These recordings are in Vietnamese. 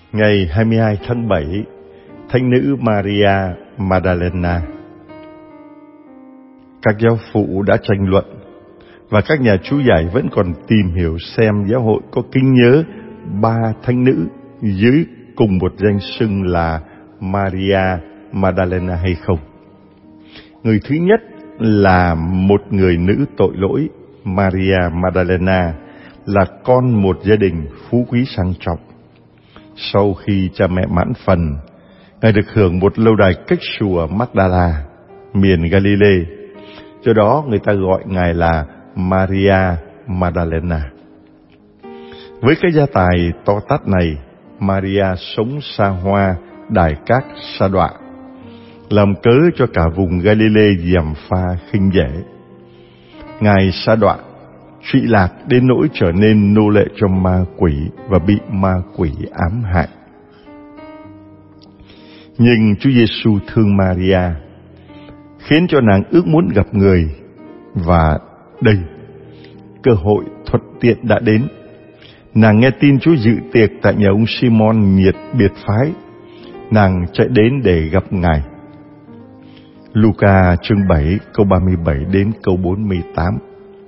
Ngày 22 tháng 7, Thánh nữ Maria Magdalena. Các giáo phụ đã tranh luận, và các nhà chú giải vẫn còn tìm hiểu xem giáo hội có kính nhớ ba thánh nữ dưới cùng một danh xưng là Maria Magdalena hay không. Người thứ nhất là một người nữ tội lỗi. Maria Magdalena là con một gia đình phú quý sang trọng. Sau khi cha mẹ mãn phần, Ngài được hưởng một lâu đài cách xù Magdala, miền Galilee. Do đó người ta gọi Ngài là Maria Magdalena. Với cái gia tài to tát này, Maria sống xa hoa, đài cát sa đọa, làm cớ cho cả vùng Galilee gièm pha khinh dễ. Ngài sa đọa, trụy lạc đến nỗi trở nên nô lệ cho ma quỷ và bị ma quỷ ám hại. Nhưng Chúa Giêsu thương Maria, khiến cho nàng ước muốn gặp người, và đây, cơ hội thuận tiện đã đến. Nàng nghe tin Chúa dự tiệc tại nhà ông Simon nhiệt biệt phái, nàng chạy đến để gặp Ngài. Luca chương 7 câu 37 đến câu 48.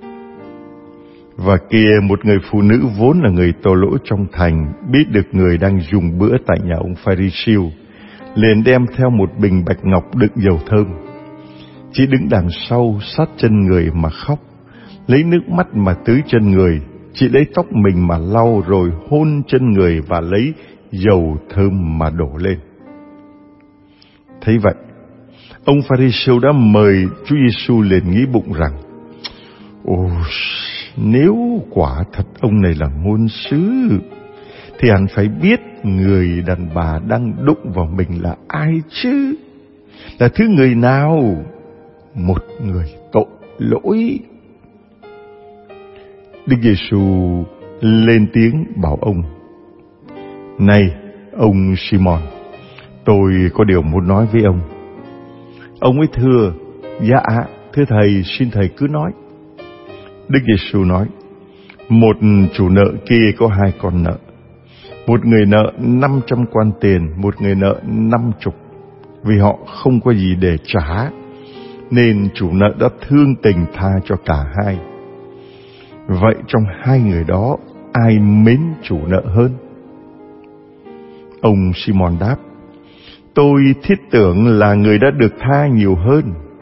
Và kia một người phụ nữ vốn là người tội lỗi trong thành, biết được người đang dùng bữa tại nhà ông Pha-ri-siêu, liền đem theo một bình bạch ngọc đựng dầu thơm. Chị đứng đằng sau sát chân người mà khóc, lấy nước mắt mà tưới chân người. Chị lấy tóc mình mà lau, rồi hôn chân người và lấy dầu thơm mà đổ lên. Thấy vậy, ông Pha-ri-siêu đã mời Chúa Giêsu, liền nghĩ bụng rằng: ồ, nếu quả thật ông này là ngôn sứ, thì hẳn phải biết người đàn bà đang đụng vào mình là ai chứ? Là thứ người nào? Một người tội lỗi. Đức Giêsu lên tiếng bảo ông: này ông Simon, tôi có điều muốn nói với ông. Ông ấy thưa: dạ thưa thầy, xin thầy cứ nói. Đức Giêsu nói: một chủ nợ kia có hai con nợ. Một người nợ 500 quan tiền, một người nợ 50. Vì họ không có gì để trả, nên chủ nợ đã thương tình tha cho cả hai. Vậy trong hai người đó, ai mến chủ nợ hơn? Ông Simon đáp: tôi thiết tưởng là người đã được tha nhiều hơn.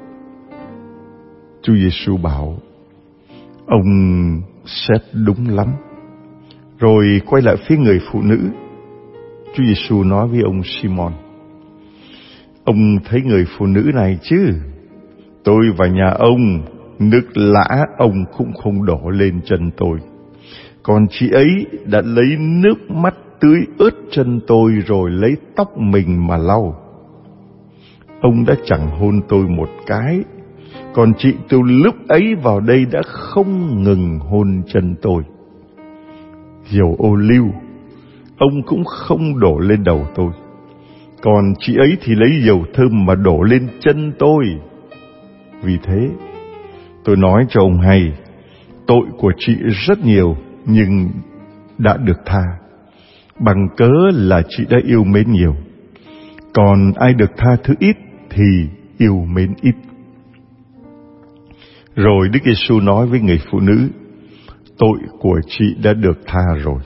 Chúa Giêsu bảo: ông xét đúng lắm. Rồi quay lại phía người phụ nữ, Chúa Giêsu nói với ông Simon: ông thấy người phụ nữ này chứ? Tôi và nhà ông, nước lã ông cũng không đổ lên chân tôi, còn chị ấy đã lấy nước mắt tưới ướt chân tôi, rồi lấy tóc mình mà lau. Ông đã chẳng hôn tôi một cái, còn chị từ lúc ấy vào đây đã không ngừng hôn chân tôi. Dầu ô liu ông cũng không đổ lên đầu tôi, còn chị ấy thì lấy dầu thơm mà đổ lên chân tôi. Vì thế tôi nói cho ông hay, tội của chị rất nhiều nhưng đã được tha, bằng cớ là chị đã yêu mến nhiều. Còn ai được tha thứ ít thì yêu mến ít. Rồi Đức Giêsu nói với người phụ nữ: tội của chị đã được tha rồi.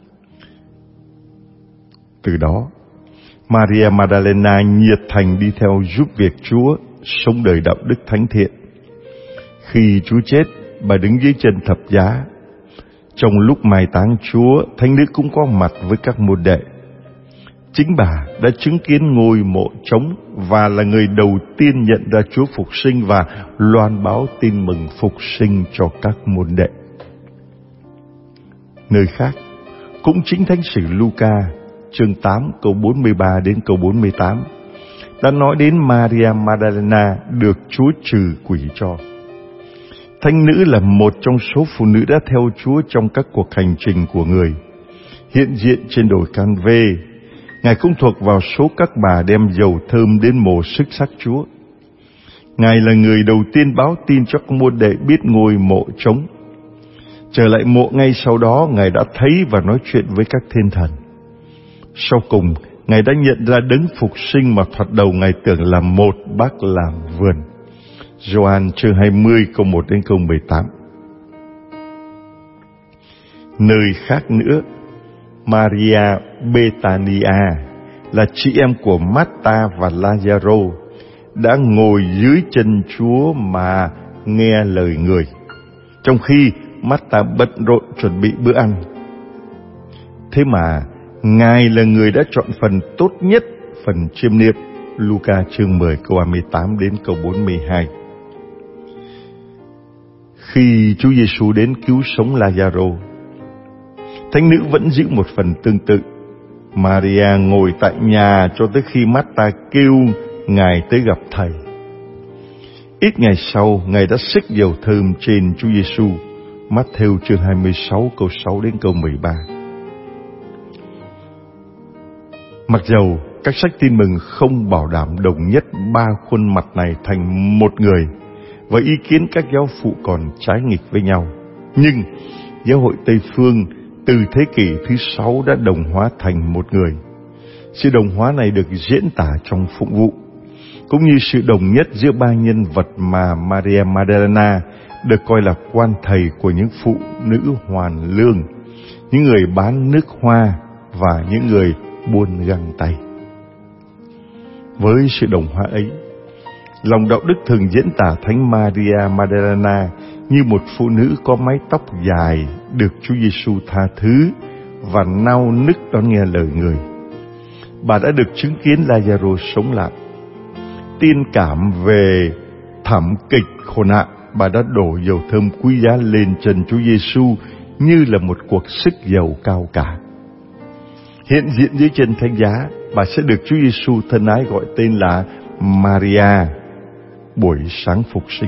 Từ đó, Maria Magdalena nhiệt thành đi theo giúp việc Chúa, sống đời đạo đức thánh thiện. Khi Chúa chết, bà đứng dưới chân thập giá. Trong lúc mai táng Chúa, thánh nữ cũng có mặt với các môn đệ. Chính bà đã chứng kiến ngôi mộ trống và là người đầu tiên nhận ra Chúa phục sinh và loan báo tin mừng phục sinh cho các môn đệ. Nơi khác, cũng chính Thánh sử Luca chương 8 câu 43 đến câu 48 đã nói đến Maria Magdalena được Chúa trừ quỷ cho. Thánh nữ là một trong số phụ nữ đã theo Chúa trong các cuộc hành trình của người. Hiện diện trên đồi Can-vê, Ngài cũng thuộc vào số các bà đem dầu thơm đến mồ xức xác Chúa. Ngài là người đầu tiên báo tin cho các môn đệ biết ngôi mộ trống. Trở lại mộ ngay sau đó, Ngài đã thấy và nói chuyện với các thiên thần. Sau cùng, Ngài đã nhận ra đấng phục sinh mà thoạt đầu Ngài tưởng là một bác làm vườn. Gioan chương 20 câu 1 đến câu 18. Nơi khác nữa, Maria Bethania là chị em của Marta và Lazaro đã ngồi dưới chân Chúa mà nghe lời người, trong khi Marta bận rộn chuẩn bị bữa ăn. Thế mà Ngài là người đã chọn phần tốt nhất, phần chiêm niệm. Luca chương 10 câu 28 đến câu 42. Khi Chúa Giêsu đến cứu sống Lazaro, thánh nữ vẫn giữ một phần tương tự. Maria ngồi tại nhà cho tới khi Marta kêu Ngài tới gặp Thầy. Ít ngày sau, Ngài đã xức dầu thơm trên Chúa Giêsu. Matthew chương 26 câu 6 đến câu 13. Mặc dầu các sách tin mừng không bảo đảm đồng nhất ba khuôn mặt này thành một người, và ý kiến các giáo phụ còn trái nghịch với nhau, nhưng giáo hội Tây Phương từ thế kỷ thứ 6 đã đồng hóa thành một người. Sự đồng hóa này được diễn tả trong phụng vụ, cũng như sự đồng nhất giữa ba nhân vật mà Maria Magdalena được coi là quan thầy của những phụ nữ hoàn lương, những người bán nước hoa và những người buôn găng tay. Với sự đồng hóa ấy, lòng đạo đức thường diễn tả Thánh Maria Magdalena như một phụ nữ có mái tóc dài được Chúa Giêsu tha thứ và nao nức đón nghe lời người. Bà đã được chứng kiến Lazaro sống lại. Tiên cảm về thảm kịch khổ nạn, bà đã đổ dầu thơm quý giá lên chân Chúa Giêsu như là một cuộc sức dầu cao cả. Hiện diện dưới chân thánh giá, bà sẽ được Chúa Giêsu thân ái gọi tên là Maria, buổi sáng phục sinh.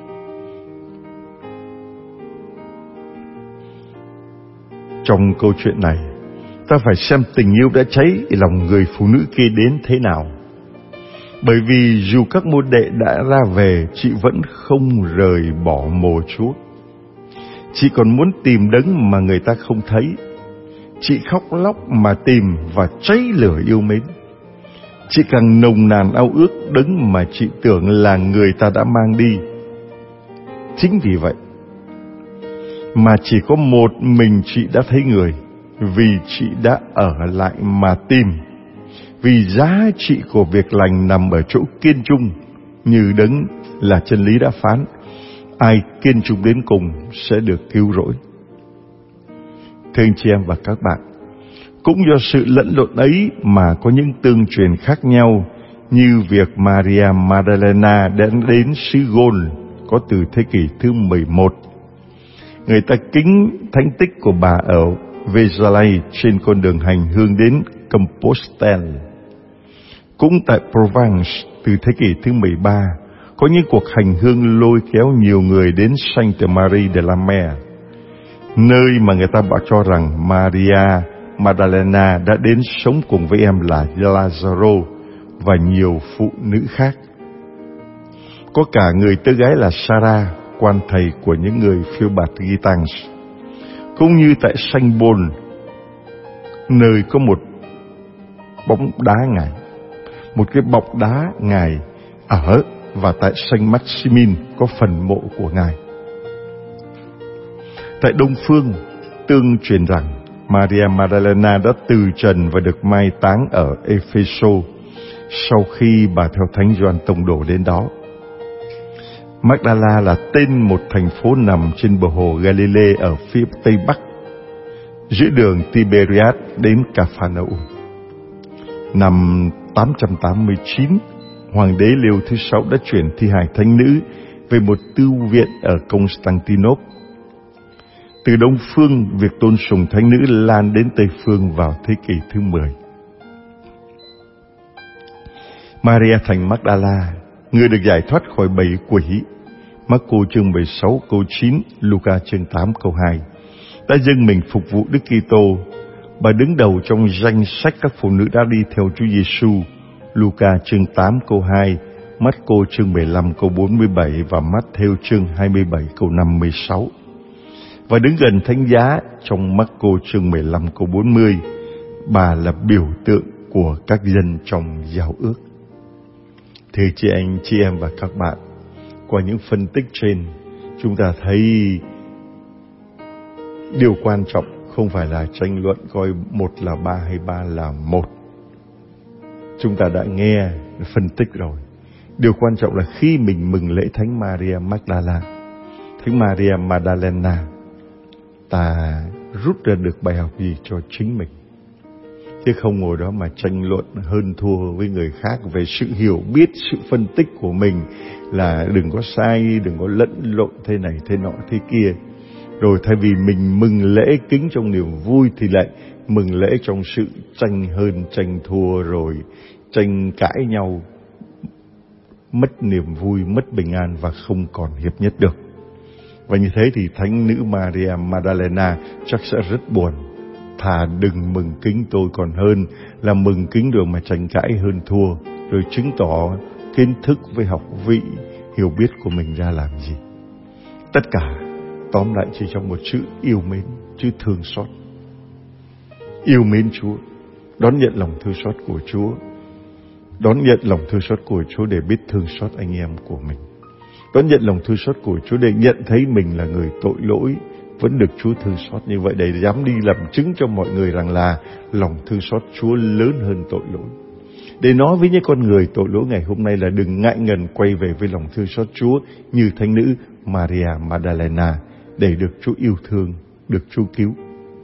Trong câu chuyện này, ta phải xem tình yêu đã cháy lòng người phụ nữ kia đến thế nào. Bởi vì dù các môn đệ đã ra về, chị vẫn không rời bỏ mồ Chúa. Chị còn muốn tìm đấng mà người ta không thấy. Chị khóc lóc mà tìm và cháy lửa yêu mến. Chị càng nồng nàn ao ước đấng mà chị tưởng là người ta đã mang đi. Chính vì vậy mà chỉ có một mình chị đã thấy người, vì chị đã ở lại mà tìm. Vì giá trị của việc lành nằm ở chỗ kiên trung, như đấng là chân lý đã phán, ai kiên trung đến cùng sẽ được cứu rỗi. Thưa anh chị em và các bạn, cũng do sự lẫn lộn ấy mà có những tương truyền khác nhau, như việc Maria Magdalena đã đến xứ Gôn có từ thế kỷ thứ 11. Người ta kính thánh tích của bà ở Vézelay trên con đường hành hương đến Compostelle. Cũng tại Provence từ thế kỷ thứ 13, có những cuộc hành hương lôi kéo nhiều người đến Sainte Marie de la Mer, nơi mà người ta bảo cho rằng Maria Magdalena đã đến sống cùng với em là Lazaro và nhiều phụ nữ khác. Có cả người tớ gái là Sarah, quan thầy của những người phiêu bạt Gitans. Cũng như tại Saint Paul, nơi có một bóng đá Ngài, một cái bọc đá Ngài ở, và tại Saint Maximin có phần mộ của Ngài. Tại Đông Phương, tương truyền rằng Maria Magdalena đã từ trần và được mai táng ở Epheso sau khi bà theo Thánh Gioan Tông đồ đến đó. Magdala là tên một thành phố nằm trên bờ hồ Galilee ở phía tây bắc, giữa đường Tiberias đến Capharnaum. Năm 889, Hoàng đế Leo thứ 6 đã chuyển thi hài thánh nữ về một tư viện ở Constantinople. Từ Đông Phương, việc tôn sùng thánh nữ lan đến Tây Phương vào thế kỷ thứ 10. Maria thành Magdala, người được giải thoát khỏi bầy quỷ, Marco chương 16 câu 9, Luca chương 8 câu 2, đã dâng mình phục vụ Đức Kitô. Bà đứng đầu trong danh sách các phụ nữ đã đi theo Chúa Giêsu, Luca chương 8 câu 2, Marco chương 15 câu 47 và Matthew chương 27 câu 56. Và đứng gần thánh giá trong Marco chương 15 câu 40, Bà là biểu tượng của các dân trong giao ước. Thưa chị anh, chị em và các bạn, qua những phân tích trên, chúng ta thấy điều quan trọng không phải là tranh luận coi một là ba hay ba là một. Chúng ta đã nghe phân tích rồi. Điều quan trọng là khi mình mừng lễ Thánh Maria Magdala, Thánh Maria Magdalena, ta rút ra được bài học gì cho chính mình, chứ không ngồi đó mà tranh luận hơn thua với người khác về sự hiểu biết, sự phân tích của mình, là đừng có sai, đừng có lẫn lộn thế này thế nọ thế kia. Rồi thay vì mình mừng lễ kính trong niềm vui thì lại mừng lễ trong sự tranh hơn, tranh thua, rồi tranh cãi nhau, mất niềm vui, mất bình an và không còn hiệp nhất được. Và như thế thì Thánh nữ Maria Magdalena chắc sẽ rất buồn. Thà đừng mừng kính tôi còn hơn là mừng kính rồi mà tranh cãi hơn thua, rồi chứng tỏ kiến thức với học vị, hiểu biết của mình ra làm gì. Tất cả tóm lại chỉ trong một chữ yêu mến, chữ thương xót. Yêu mến Chúa, đón nhận lòng thương xót của Chúa, đón nhận lòng thương xót của Chúa để biết thương xót anh em của mình, đón nhận lòng thương xót của Chúa để nhận thấy mình là người tội lỗi, vẫn được Chúa thương xót như vậy, để dám đi làm chứng cho mọi người rằng là lòng thương xót Chúa lớn hơn tội lỗi. Để nói với những con người tội lỗi ngày hôm nay là đừng ngại ngần quay về với lòng thương xót Chúa như Thánh nữ Maria Magdalena, để được Chúa yêu thương, được Chúa cứu.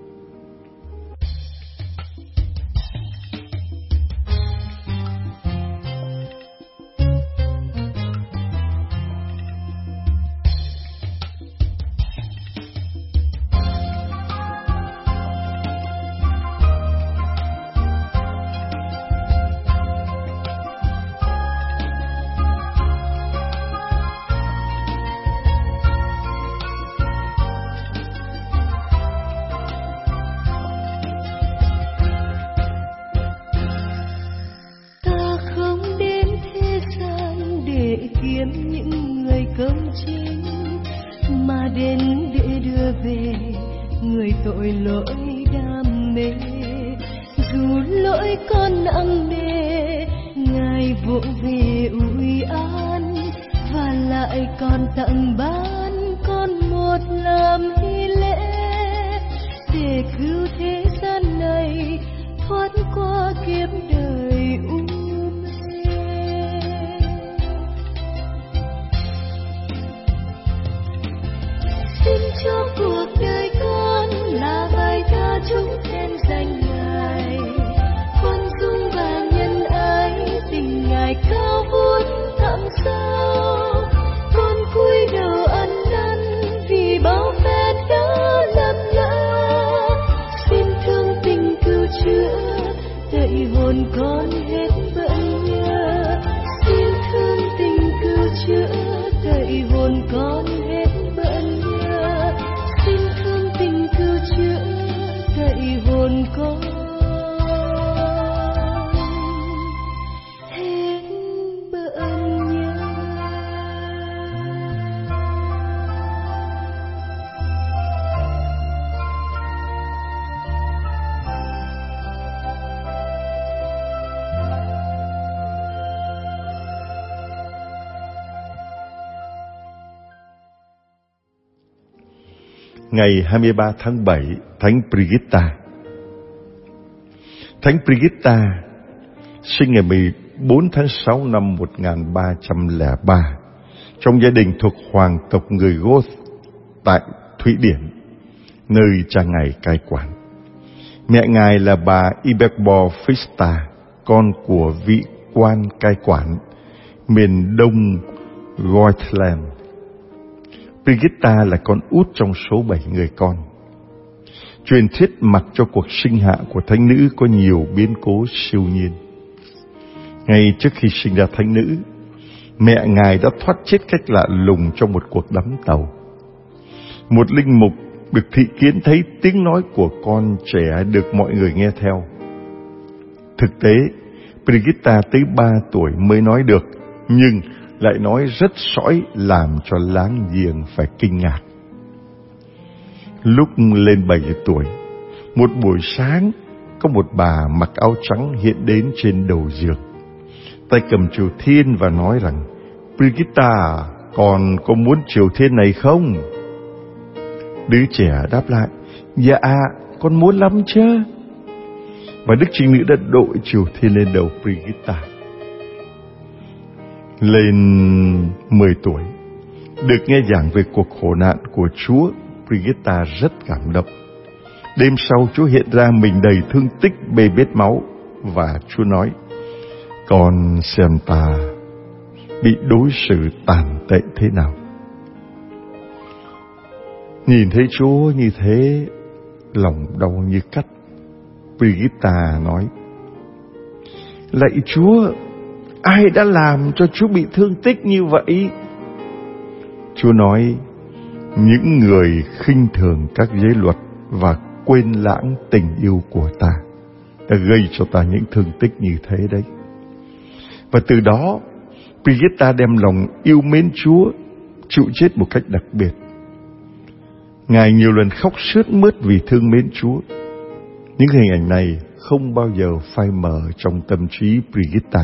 Ngày 23 tháng 7, Thánh Brigitta. Thánh Brigitta sinh ngày 14 tháng 6 năm 1303 trong gia đình thuộc hoàng tộc người Goth tại Thụy Điển, nơi cha ngài cai quản. Mẹ ngài là bà Iberbo Frista, con của vị quan cai quản miền đông Gothland. Brigitta là con út trong số 7 người con. Truyền thuyết mặc cho cuộc sinh hạ của thánh nữ có nhiều biến cố siêu nhiên. Ngay trước khi sinh ra thánh nữ, mẹ ngài đã thoát chết cách lạ lùng trong một cuộc đắm tàu. Một linh mục được thị kiến thấy tiếng nói của con trẻ được mọi người nghe theo. Thực tế, Brigitta tới 3 tuổi mới nói được, nhưng lại nói rất sõi làm cho láng giềng phải kinh ngạc. Lúc lên 7 tuổi, một buổi sáng, có một bà mặc áo trắng hiện đến trên đầu giường, tay cầm triều thiên và nói rằng: Brigitta, con có muốn triều thiên này không? Đứa trẻ đáp lại: Dạ, con muốn lắm chứ. Và đức trinh nữ đã đội triều thiên lên đầu Brigitta. Lên 10 tuổi, được nghe giảng về cuộc khổ nạn của Chúa, Brigitta rất cảm động. Đêm sau, Chúa hiện ra mình đầy thương tích, bê bết máu, và Chúa nói: Con xem ta bị đối xử tàn tệ thế nào. Nhìn thấy Chúa như thế, lòng đau như cắt. Brigitta nói: Lạy Chúa, ai đã làm cho Chúa bị thương tích như vậy? Chúa nói: Những người khinh thường các giới luật và quên lãng tình yêu của ta đã gây cho ta những thương tích như thế đấy. Và từ đó, Brigitta đem lòng yêu mến Chúa, chịu chết một cách đặc biệt. Ngài nhiều lần khóc sướt mướt vì thương mến Chúa. Những hình ảnh này không bao giờ phai mờ trong tâm trí Brigitta.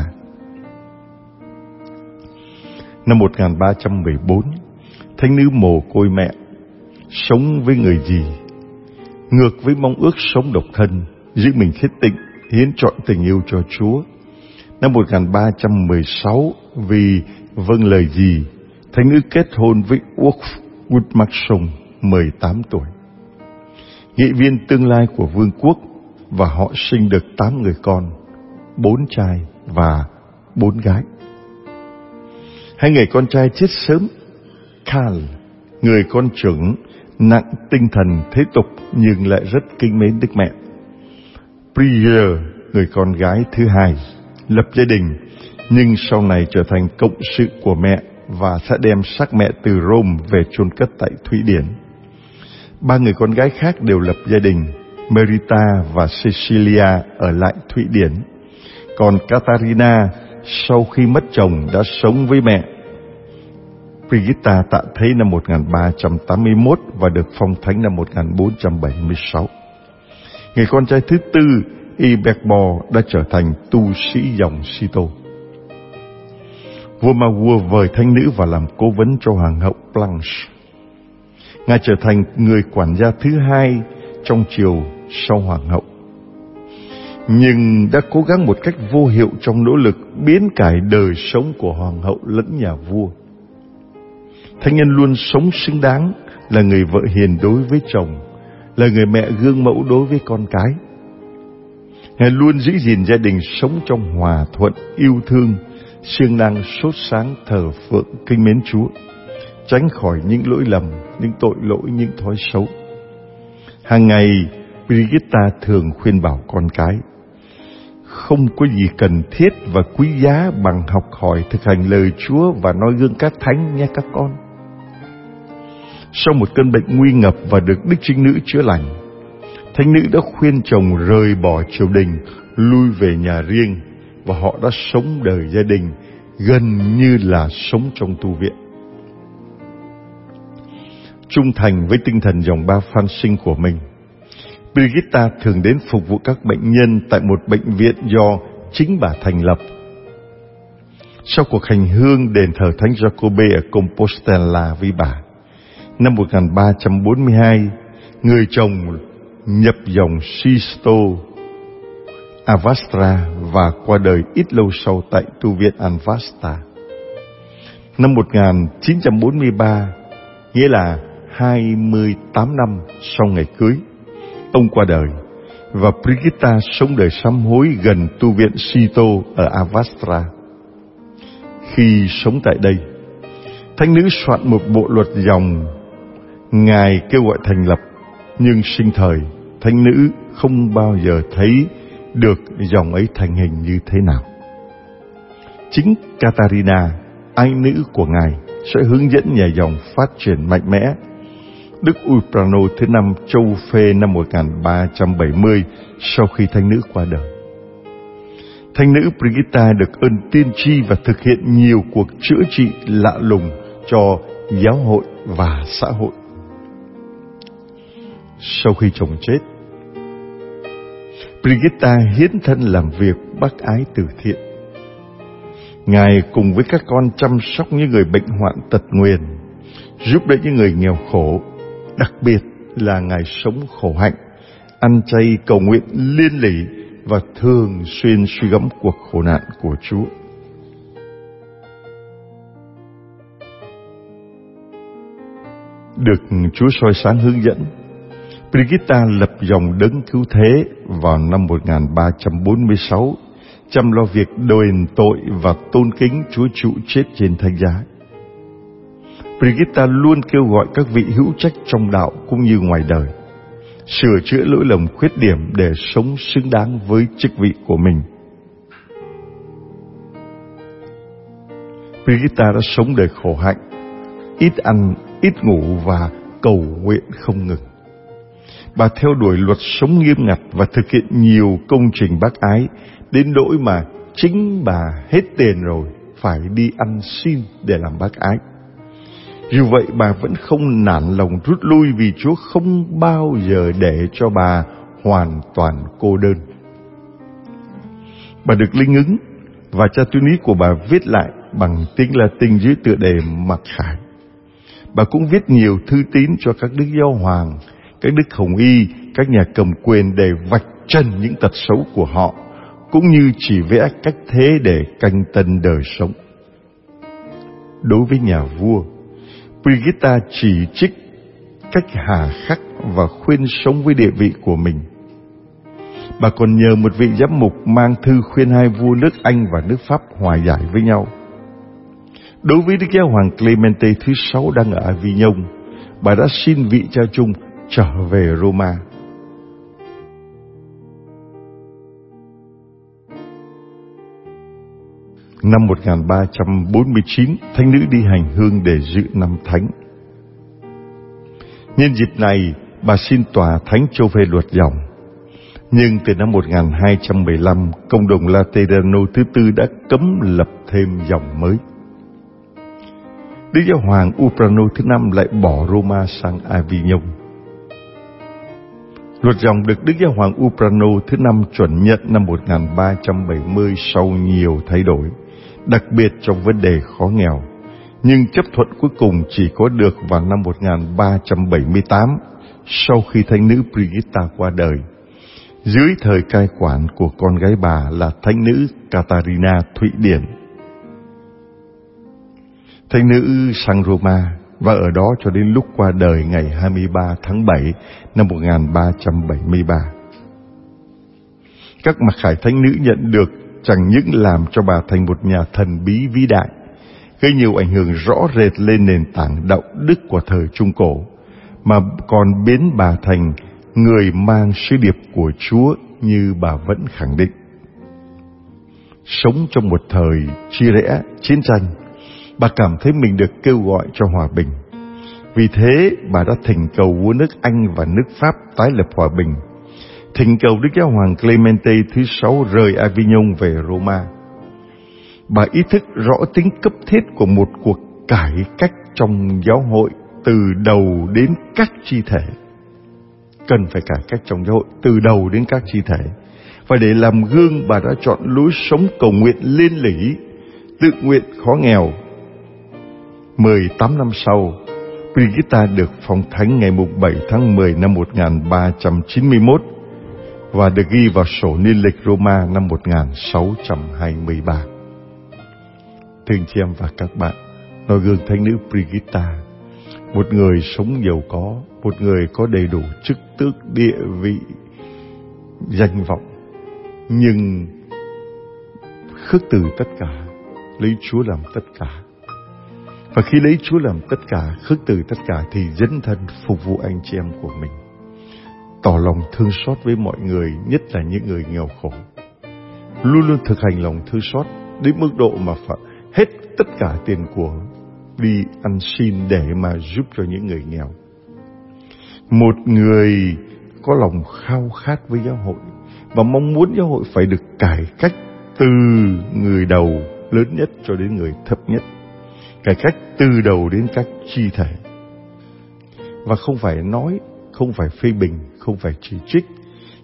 Năm 1314, thánh nữ mồ côi mẹ, sống với người dì, ngược với mong ước sống độc thân, giữ mình khiết tịnh, hiến trọn tình yêu cho Chúa. Năm 1316, vì vâng lời dì, thánh nữ kết hôn với Ulf Gudmundsson, 18 tuổi, nghị viên tương lai của vương quốc, và họ sinh được 8 người con, 4 trai và 4 gái. 2 người con trai chết sớm. Karl, người con trưởng, nặng tinh thần thế tục nhưng lại rất kính mến Đức Mẹ. Bridger, người con gái thứ hai, lập gia đình nhưng sau này trở thành cộng sự của mẹ và sẽ đem xác mẹ từ Rome về chôn cất tại Thụy Điển. 3 người con gái khác đều lập gia đình. Merita và Cecilia ở lại Thụy Điển. Còn Catarina sau khi mất chồng đã sống với mẹ. Brigitta tạ thế năm 1381 và được phong thánh năm 1476. Người con trai thứ tư, Ibekbo, đã trở thành tu sĩ dòng Sito. Vua Magur vời thánh nữ và làm cố vấn cho hoàng hậu Blanche. Ngài trở thành người quản gia thứ hai trong triều sau hoàng hậu, nhưng đã cố gắng một cách vô hiệu trong nỗ lực biến cải đời sống của hoàng hậu lẫn nhà vua. Thánh nhân luôn sống xứng đáng, là người vợ hiền đối với chồng, là người mẹ gương mẫu đối với con cái. Ngài luôn giữ gìn gia đình sống trong hòa thuận, yêu thương, siêng năng, sốt sáng, thờ phượng, kính mến Chúa, tránh khỏi những lỗi lầm, những tội lỗi, những thói xấu. Hàng ngày, Brigitta thường khuyên bảo con cái: không có gì cần thiết và quý giá bằng học hỏi thực hành lời Chúa và noi gương các thánh nhé các con. Sau một cơn bệnh nguy ngập và được đức trinh nữ chữa lành, thánh nữ đã khuyên chồng rời bỏ triều đình, lui về nhà riêng, và họ đã sống đời gia đình gần như là sống trong tu viện. Trung thành với tinh thần dòng ba Phan Sinh của mình, Brigitta thường đến phục vụ các bệnh nhân tại một bệnh viện do chính bà thành lập. Sau cuộc hành hương đền thờ Thánh Giacobbe ở Compostela với bà, năm 1342, người chồng nhập dòng Sisto Avastra và qua đời ít lâu sau tại tu viện Avasta. Năm 1943, nghĩa là 28 năm sau ngày cưới, ông qua đời và Brigitta sống đời sám hối gần tu viện Sito ở Avastra. Khi sống tại đây, thánh nữ soạn một bộ luật dòng Ngài kêu gọi thành lập, nhưng sinh thời thánh nữ không bao giờ thấy được dòng ấy thành hình như thế nào. Chính Catarina, ái nữ của Ngài, sẽ hướng dẫn nhà dòng phát triển mạnh mẽ. Đức Uprano thứ 5 châu Phê năm 1370 sau khi thánh nữ qua đời. Thánh nữ Brigitta được ơn tiên tri và thực hiện nhiều cuộc chữa trị lạ lùng cho giáo hội và xã hội. Sau khi chồng chết, Brigitta hiến thân làm việc bác ái từ thiện. Ngài cùng với các con chăm sóc những người bệnh hoạn tật nguyền, giúp đỡ những người nghèo khổ, đặc biệt là Ngài sống khổ hạnh, ăn chay cầu nguyện liên lỉ và thường xuyên suy gẫm cuộc khổ nạn của Chúa. Được Chúa soi sáng hướng dẫn, Brigitta lập dòng Đấng Cứu Thế vào năm 1346, chăm lo việc đền tội và tôn kính Chúa trụ chết trên thánh giá. Brigitta luôn kêu gọi các vị hữu trách trong đạo cũng như ngoài đời sửa chữa lỗi lầm khuyết điểm để sống xứng đáng với chức vị của mình. Brigitta đã sống đời khổ hạnh, ít ăn, ít ngủ và cầu nguyện không ngừng. Bà theo đuổi luật sống nghiêm ngặt và thực hiện nhiều công trình bác ái, đến nỗi mà chính bà hết tiền rồi phải đi ăn xin để làm bác ái. Dù vậy bà vẫn không nản lòng rút lui, vì Chúa không bao giờ để cho bà hoàn toàn cô đơn. Bà được linh ứng và cha tuyên ý của bà viết lại bằng tiếng Latin dưới tựa đề mặc khải. Bà cũng viết nhiều thư tín cho các đức giáo hoàng, các đức hồng y, các nhà cầm quyền để vạch trần những tật xấu của họ, cũng như chỉ vẽ cách thế để canh tân đời sống. Đối với nhà vua, Brigitta chỉ trích cách hà khắc và khuyên sống với địa vị của mình. Bà còn nhờ một vị giám mục mang thư khuyên hai vua nước Anh và nước Pháp hòa giải với nhau. Đối với Đức Giáo hoàng Clemente thứ 6 đang ở Avignon, bà đã xin vị cha chung trở về Roma. Năm 1349, thánh nữ đi hành hương để dự năm thánh. Nhân dịp này, bà xin tòa thánh cho phê luật dòng. Nhưng từ năm 1215, công đồng Laterano thứ tư đã cấm lập thêm dòng mới. Đức Giáo hoàng Urbano thứ 5 lại bỏ Roma sang Avignon. Luật dòng được Đức Giáo hoàng Urbano thứ 5 chuẩn nhận năm 1370 sau nhiều thay đổi, đặc biệt trong vấn đề khó nghèo, nhưng chấp thuận cuối cùng chỉ có được vào năm 1378, sau khi thánh nữ Brigitta qua đời, dưới thời cai quản của con gái bà là thánh nữ Catarina Thụy Điển. Thánh nữ sang Roma và ở đó cho đến lúc qua đời ngày 23 tháng 7 năm 1373. Các mặc khải thánh nữ nhận được chẳng những làm cho bà thành một nhà thần bí vĩ đại, gây nhiều ảnh hưởng rõ rệt lên nền tảng đạo đức của thời Trung Cổ, mà còn biến bà thành người mang sứ điệp của Chúa như bà vẫn khẳng định. Sống trong một thời chia rẽ, chiến tranh, bà cảm thấy mình được kêu gọi cho hòa bình. Vì thế, bà đã thỉnh cầu vua nước Anh và nước Pháp tái lập hòa bình, thỉnh cầu Đức Giáo hoàng Clemente thứ 6 rời Avignon về Roma. Bà ý thức rõ tính cấp thiết của một cuộc cải cách trong giáo hội từ đầu đến các chi thể. Cần phải cải cách trong giáo hội từ đầu đến các chi thể. Và để làm gương, bà đã chọn lối sống cầu nguyện liên lỉ, tự nguyện khó nghèo. 18 năm sau, Brigitta được phong thánh ngày 7 tháng 10 năm 1391 và được ghi vào sổ niên lịch Roma năm 1623. Thưa anh chị em và các bạn, noi gương thánh nữ Brigitta, một người sống giàu có, một người có đầy đủ chức tước, địa vị, danh vọng, nhưng khước từ tất cả, lấy Chúa làm tất cả. Và khi lấy Chúa làm tất cả, khước từ tất cả, thì dấn thân phục vụ anh chị em của mình, tỏ lòng thương xót với mọi người, nhất là những người nghèo khổ. Luôn luôn thực hành lòng thương xót đến mức độ mà phải hết tất cả tiền của đi ăn xin để mà giúp cho những người nghèo. Một người có lòng khao khát với giáo hội và mong muốn giáo hội phải được cải cách từ người đầu lớn nhất cho đến người thấp nhất, cải cách từ đầu đến các chi thể. Và không phải nói, không phải phê bình, không phải chỉ trích,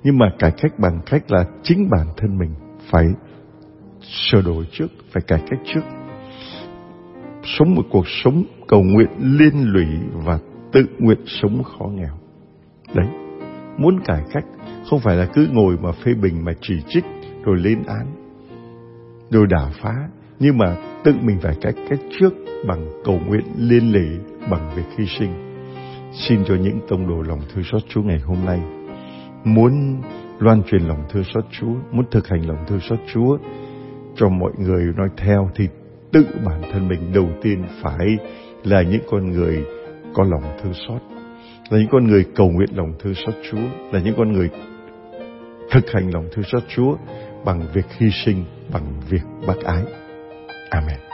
Nhưng mà cải cách bằng cách là chính bản thân mình phải sửa đổi trước, phải cải cách trước. Sống một cuộc sống cầu nguyện liên lụy và tự nguyện sống khó nghèo. Đấy, muốn cải cách không phải là cứ ngồi mà phê bình, mà chỉ trích, rồi lên án, rồi đả phá. Nhưng mà tự mình phải cải cách trước bằng cầu nguyện liên lụy, bằng việc hy sinh. Xin cho những tông đồ lòng thương xót Chúa ngày hôm nay muốn loan truyền lòng thương xót Chúa, muốn thực hành lòng thương xót Chúa cho mọi người nói theo, thì tự bản thân mình đầu tiên phải là những con người có lòng thương xót, là những con người cầu nguyện lòng thương xót Chúa, là những con người thực hành lòng thương xót Chúa bằng việc hy sinh, bằng việc bác ái. Amen.